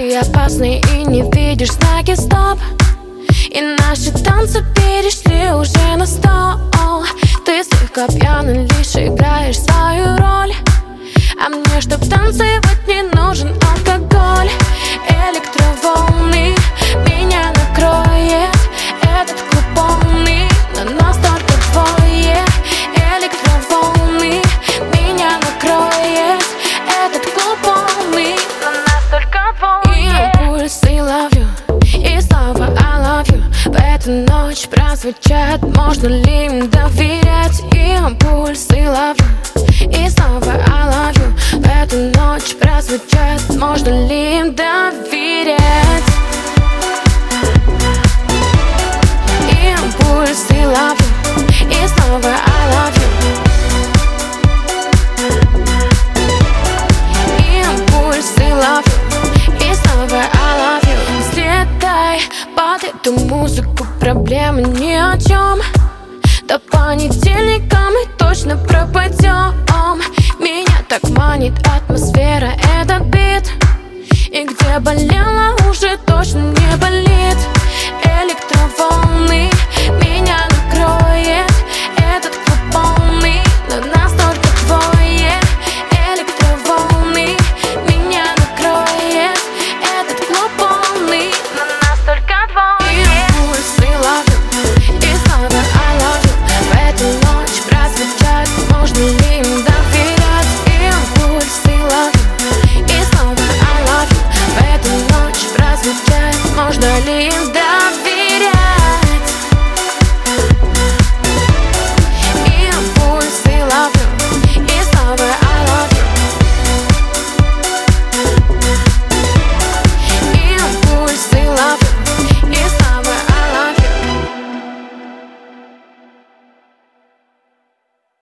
ты опасный и не видишь знаки стоп. И наши танцы перешли уже на стол. Ты слегка пьяный, лишь играешь свою роль. А мне, чтоб танцевать, не нужен алкоголь. Электроволны меня накроет. Этот клуб полный, но нас только двое. Электроволны меня накроет. Этот клуб полный, но нас только двое. И импульсы love you, и снова I love you. В эту ночь прозвучат, можно ли им доверять? И импульсы love you, и снова I love you. В эту ночь прозвучат, можно ли им доверять? И импульсы love you, и снова I love you. И импульсы love you, и снова I love you. Взлетай под эту музыку, проблемы ни о чем. До понедельника мы точно пропадем. Меня так манит атмосфера, этот бит. И где болело, уже точно не болит. Электроволны